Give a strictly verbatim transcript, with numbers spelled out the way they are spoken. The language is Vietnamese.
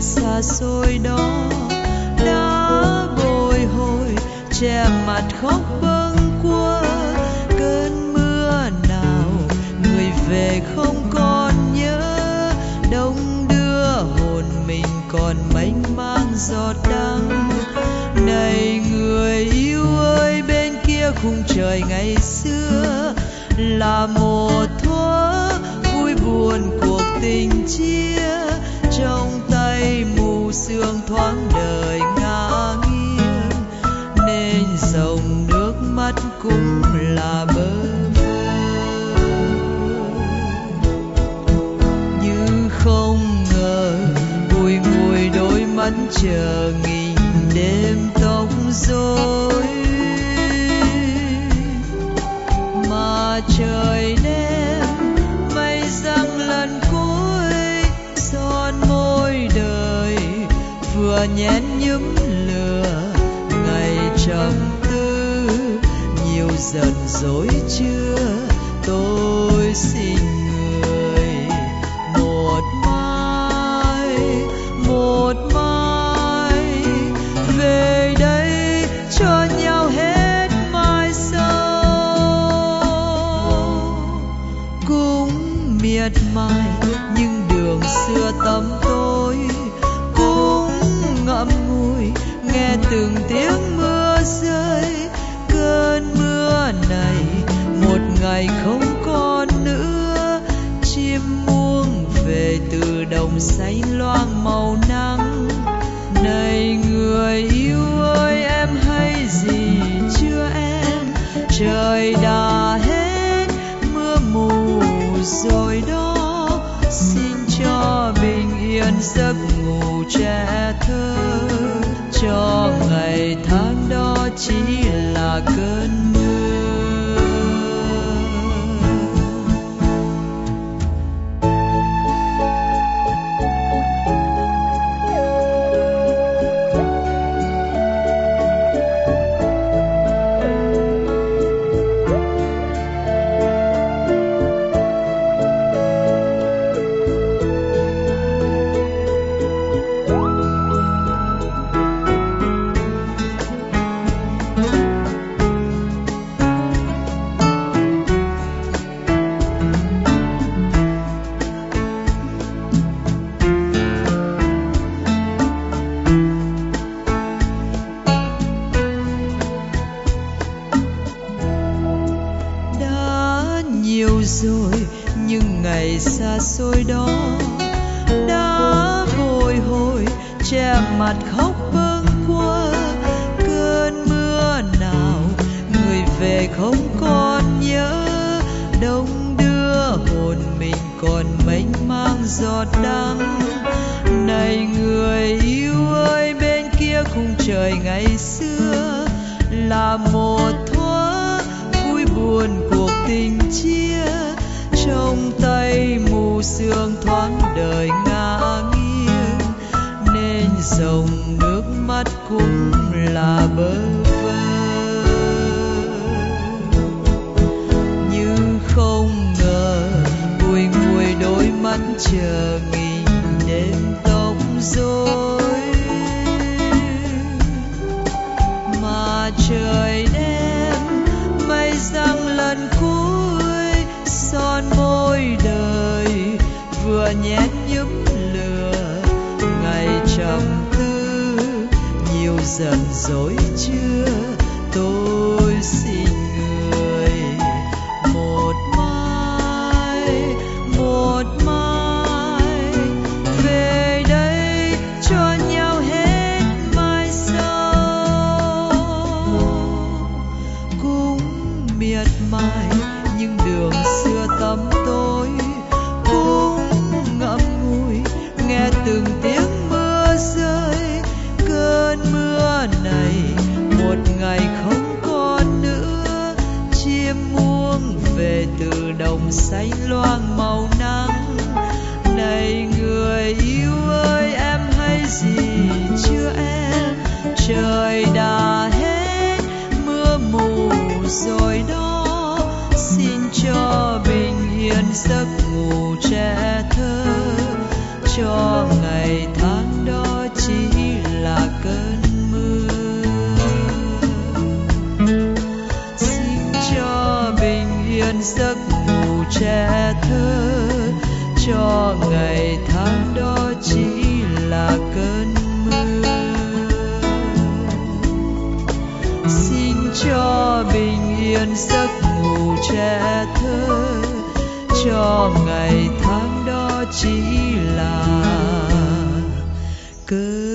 xa xôi đó đã bồi hồi che mặt khóc bâng quơ. Cơn mưa nào người về không còn nhớ, đông đưa hồn mình còn mênh mang giọt đắng. Này người yêu ơi, bên kia khung trời ngày xưa là một thuở vui buồn cuộc tình chia. Trong tay mù sương thoáng đời ngả nghiêng, nên dòng nước mắt cũng là bơ vơ. Như không ngờ bùi ngùi đôi mắt chờ nghìn đêm tóc rối, mà trời đêm mây giăng lần cuối son môi đời vừa nhén nhúm lửa. Ngày trầm tư nhiều giận dối chưa, tôi xin người một mai, một mai về đây cho nhau hết mai sau. Cũng miệt mài nhưng đường xưa tăm tối, cũng ngậm ngùi nghe từng tiếng mưa rơi. Cơn mưa này một ngày không còn nữa, chim muông về từ đồng xanh loang màu nắng. Này người yêu ơi, em hay gì chưa em? Trời đã hết mưa mù rồi đó, xin cho bình yên giấc ngủ trẻ thơ. Cho ngày tháng đó chỉ là cơn mưa. Nhiều rồi nhưng ngày xa xôi đó đã bồi hồi che mặt khóc bâng quơ. Cơn mưa nào người về không còn nhớ, đông đưa hồn mình còn mênh mang giọt đắng. Này người yêu ơi, bên kia khung trời ngày xưa là một thuở vui buồn cuộc tình chia. Trong tay mù sương thoáng đời ngả nghiêng, nên dòng nước mắt cũng là bơ vơ. Như không ngờ bùi ngùi đôi mắt chờ nghìn đêm tóc rối, mà trời đêm mây giăng lần cuối son môi đời vừa nhét nhúm lửa. Ngày trầm tư nhiều giận dối chưa, tôi xin người một mai, một mai về đây cho nhau hết mai sau. Cũng miệt mài nhưng đường xưa tăm tối, cũng ngậm ngùi nghe từng tiếng mưa rơi. Cơn mưa này một ngày không còn nữa, chim muông về từ đồng xanh loang màu nắng. Này người yêu ơi, em hay gì chưa em? Trời đã hết mưa mù rồi đó, xin cho bình yên giấc ngủ trẻ thơ. Cho ngày tháng đó yên giấc ngủ trẻ thơ, cho ngày tháng đó chỉ là cơn